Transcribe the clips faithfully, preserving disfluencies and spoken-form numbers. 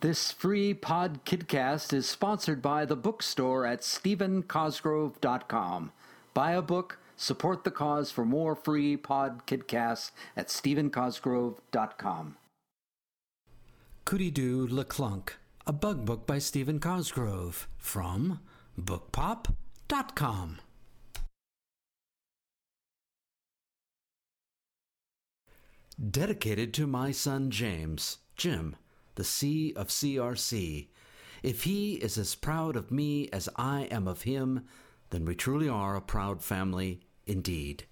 This free pod kidcast is sponsored by the bookstore at stephen cosgrove dot com. Buy a book, support the cause for more free pod kidcasts at stephen cosgrove dot com. Coody-Doo LeClunk, a bug book by Stephen Cosgrove from book pop dot com. Dedicated to my son James, Jim, the C of C R C. If he is as proud of me as I am of him, then we truly are a proud family indeed.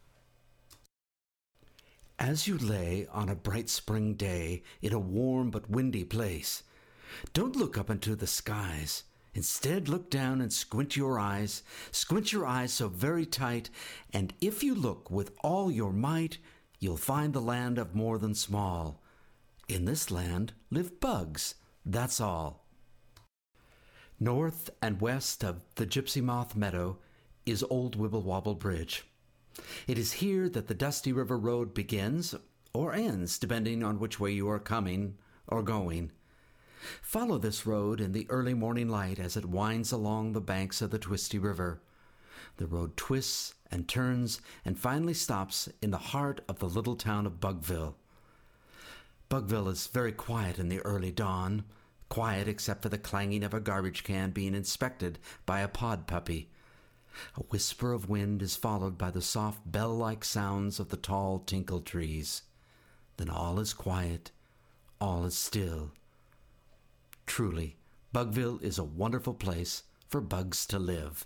As you lay on a bright spring day in a warm but windy place, don't look up into the skies. Instead, look down and squint your eyes. Squint your eyes so very tight, and if you look with all your might, you'll find the land of more than small. In this land live bugs, that's all. North and west of the Gypsy Moth Meadow is Old Wibble-Wobble Bridge. It is here that the Dusty River Road begins, or ends, depending on which way you are coming or going. Follow this road in the early morning light as it winds along the banks of the Twisty River. The road twists and turns and finally stops in the heart of the little town of Bugville. Bugville is very quiet in the early dawn, quiet except for the clanging of a garbage can being inspected by a pod puppy. A whisper of wind is followed by the soft bell-like sounds of the tall tinkle trees. Then all is quiet, all is still. Truly, Bugville is a wonderful place for bugs to live.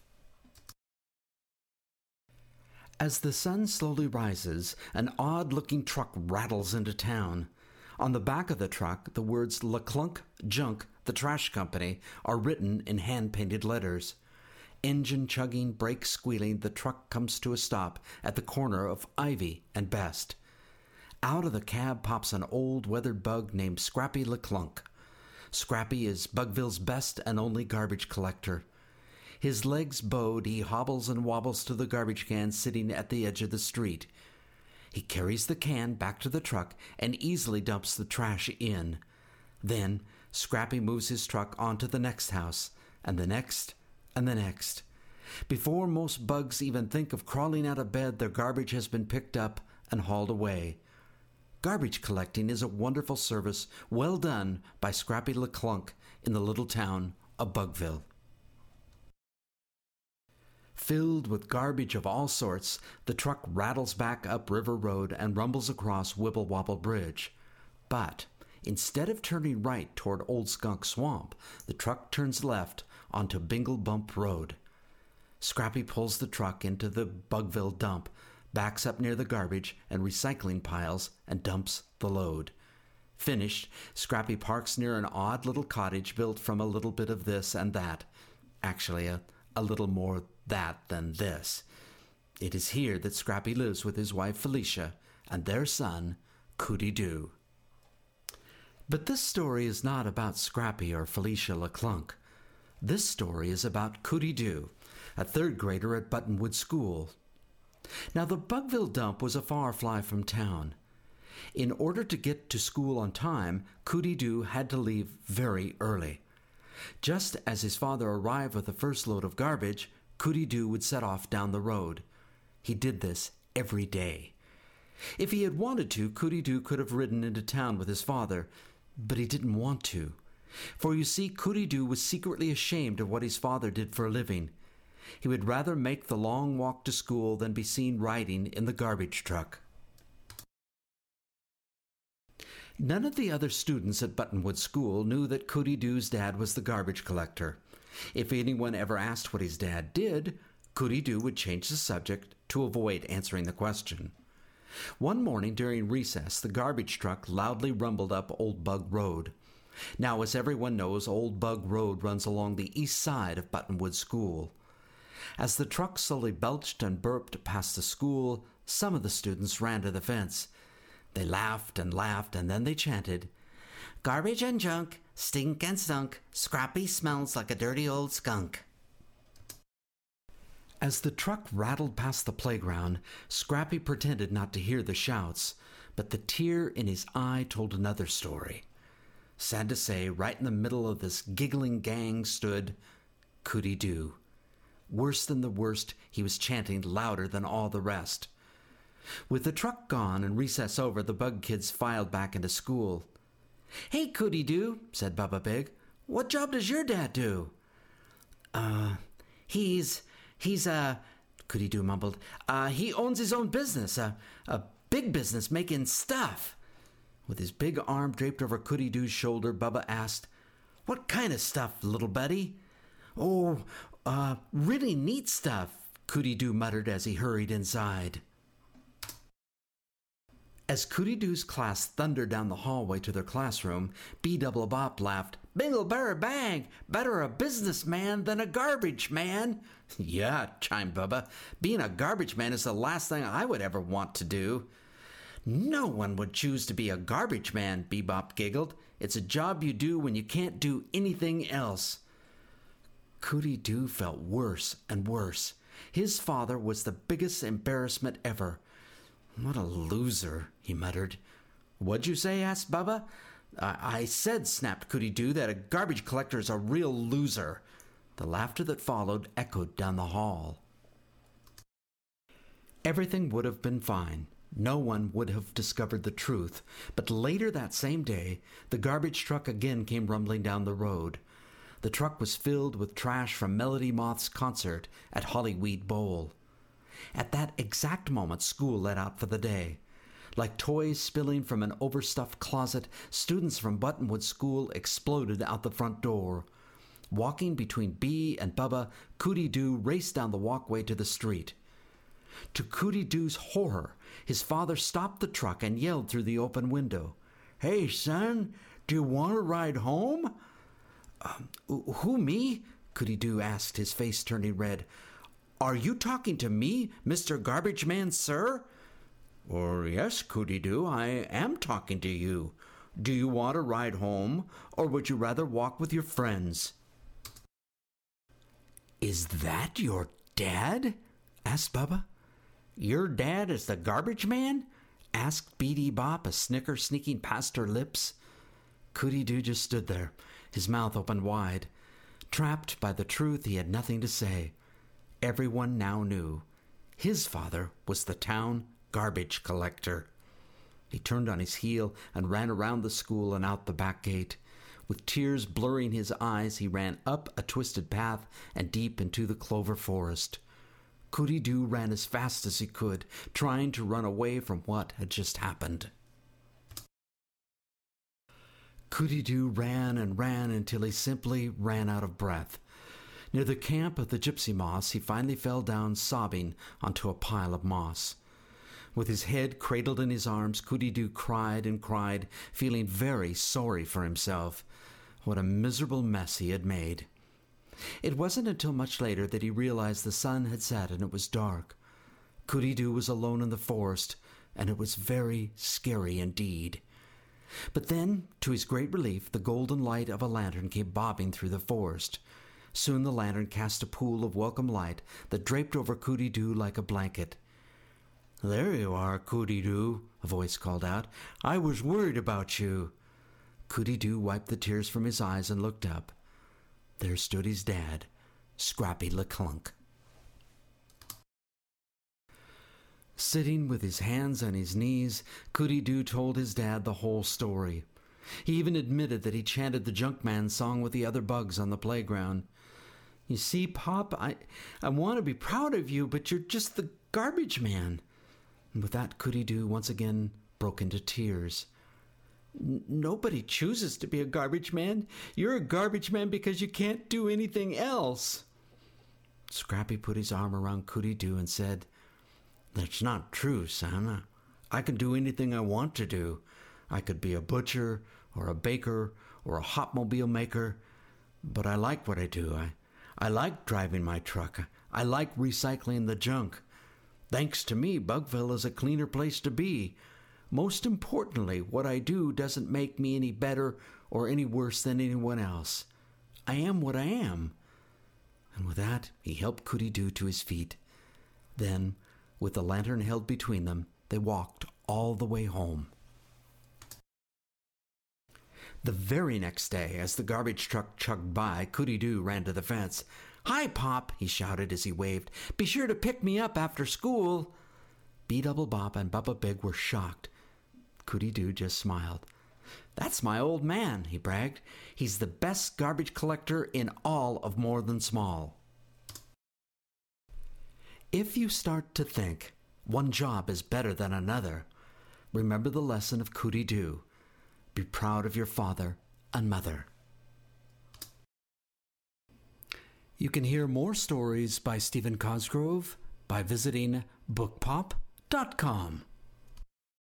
As the sun slowly rises, an odd-looking truck rattles into town. On the back of the truck, the words LeClunk Junk, the Trash Company, are written in hand-painted letters. Engine chugging, brakes squealing, the truck comes to a stop at the corner of Ivy and Best. Out of the cab pops an old weathered bug named Scrappy LeClunk. Scrappy is Bugville's best and only garbage collector. His legs bowed, he hobbles and wobbles to the garbage can sitting at the edge of the street. He carries the can back to the truck and easily dumps the trash in. Then, Scrappy moves his truck onto the next house, and the next, and the next. Before most bugs even think of crawling out of bed, their garbage has been picked up and hauled away. Garbage collecting is a wonderful service well done by Scrappy LeClunk in the little town of Bugville. Filled with garbage of all sorts, the truck rattles back up River Road and rumbles across Wibble-Wobble Bridge. But instead of turning right toward Old Skunk Swamp, the truck turns left onto Bingle Bump Road. Scrappy pulls the truck into the Bugville dump, backs up near the garbage and recycling piles, and dumps the load. Finished, Scrappy parks near an odd little cottage built from a little bit of this and that. Actually, a, a little more that than this. It is here that Scrappy lives with his wife Felicia and their son, Coody-Doo. But this story is not about Scrappy or Felicia LeClunk. This story is about Coody-Doo, a third grader at Buttonwood School. Now, the Bugville dump was a far fly from town. In order to get to school on time, Coody-Doo had to leave very early. Just as his father arrived with the first load of garbage, Coody-Doo would set off down the road. He did this every day. If he had wanted to, Coody-Doo could have ridden into town with his father, but he didn't want to. For you see, Coody-Doo was secretly ashamed of what his father did for a living. He would rather make the long walk to school than be seen riding in the garbage truck. None of the other students at Buttonwood School knew that Coody-Doo's dad was the garbage collector. If anyone ever asked what his dad did, Coody-Doo would change the subject to avoid answering the question. One morning during recess, the garbage truck loudly rumbled up Old Bug Road. Now, as everyone knows, Old Bug Road runs along the east side of Buttonwood School. As the truck slowly belched and burped past the school, some of the students ran to the fence. They laughed and laughed, and then they chanted, "Garbage and junk, stink and stunk, Scrappy smells like a dirty old skunk." As the truck rattled past the playground, Scrappy pretended not to hear the shouts, but the tear in his eye told another story. Sad to say, right in the middle of this giggling gang stood Cootie Doo. Worse than the worst, he was chanting louder than all the rest. With the truck gone and recess over, the bug kids filed back into school. "Hey, Cootie Doo," said Bubba Big, "what job does your dad do?" Uh, he's, he's, uh, Cootie Doo mumbled, uh, he owns his own business, a, a big business making stuff. With his big arm draped over Cootie Doo's shoulder, Bubba asked, "What kind of stuff, little buddy?" "Oh, uh, really neat stuff," Cootie Doo muttered as he hurried inside. As Cootie Doo's class thundered down the hallway to their classroom, B Double Bop laughed, "Bingle Barrel Bang! Better a businessman than a garbage man." "Yeah," chimed Bubba, "being a garbage man is the last thing I would ever want to do." "No one would choose to be a garbage man," Bebop giggled. "It's a job you do when you can't do anything else." Cootie Doo felt worse and worse. His father was the biggest embarrassment ever. "What a loser," he muttered. "What'd you say?" asked Bubba. I, I said, snapped Cootie Doo, "that a garbage collector is a real loser." The laughter that followed echoed down the hall. Everything would have been fine. No one would have discovered the truth. But later that same day, the garbage truck again came rumbling down the road. The truck was filled with trash from Melody Moth's concert at Hollyweed Bowl. At that exact moment, school let out for the day. Like toys spilling from an overstuffed closet, students from Buttonwood School exploded out the front door. Walking between Bee and Bubba, Cootie Doo raced down the walkway to the street. To Cootie Doo's horror, his father stopped the truck and yelled through the open window, "Hey, son, do you want to ride home?" Um, who, me? Cootie Doo asked, his face turning red. "Are you talking to me, Mister Garbage Man, sir?" "Or yes, Cootie Doo, I am talking to you. Do you want to ride home, or would you rather walk with your friends?" "Is that your dad?" asked Bubba. "Your dad is the garbage man?" asked Beady Bop, a snicker sneaking past her lips. Cootie Doo just stood there, his mouth open wide. Trapped by the truth, he had nothing to say. Everyone now knew. His father was the town garbage collector. He turned on his heel and ran around the school and out the back gate. With tears blurring his eyes, he ran up a twisted path and deep into the clover forest. Cootie Doo ran as fast as he could, trying to run away from what had just happened. Cootie Doo ran and ran until he simply ran out of breath. Near the camp of the gypsy moths, he finally fell down sobbing onto a pile of moss. With his head cradled in his arms, Cootie Doo cried and cried, feeling very sorry for himself. What a miserable mess he had made. It wasn't until much later that he realized the sun had set and it was dark. Cootie Doo was alone in the forest, and it was very scary indeed. But then, to his great relief, the golden light of a lantern came bobbing through the forest. Soon the lantern cast a pool of welcome light that draped over Cootie Doo like a blanket. "There you are, Cootie Doo," a voice called out. "I was worried about you." Cootie Doo wiped the tears from his eyes and looked up. There stood his dad, Scrappy LeClunk. Sitting with his hands on his knees, Cootie Doo told his dad the whole story. He even admitted that he chanted the Junkman song with the other bugs on the playground. "You see, Pop, I, I want to be proud of you, but you're just the garbage man." And with that, Cootie Doo once again broke into tears. "Nobody chooses to be a garbage man. You're a garbage man because you can't do anything else." Scrappy put his arm around Cootie Doo and said, "That's not true, son. I can do anything I want to do. I could be a butcher or a baker or a hopmobile maker, but I like what I do. I, I like driving my truck. I like recycling the junk. Thanks to me, Bugville is a cleaner place to be. Most importantly, what I do doesn't make me any better or any worse than anyone else. I am what I am." And with that, he helped Cootie Doo to his feet. Then, with the lantern held between them, they walked all the way home. The very next day, as the garbage truck chugged by, Goody-Doo ran to the fence. "Hi, Pop," he shouted as he waved. "Be sure to pick me up after school." Beelzebub and Bubba Big were shocked. Goody-Doo just smiled. "That's my old man," he bragged. "He's the best garbage collector in all of More Than Small." If you start to think one job is better than another, remember the lesson of Goody-Doo. Be proud of your father and mother. You can hear more stories by Stephen Cosgrove by visiting book pop dot com.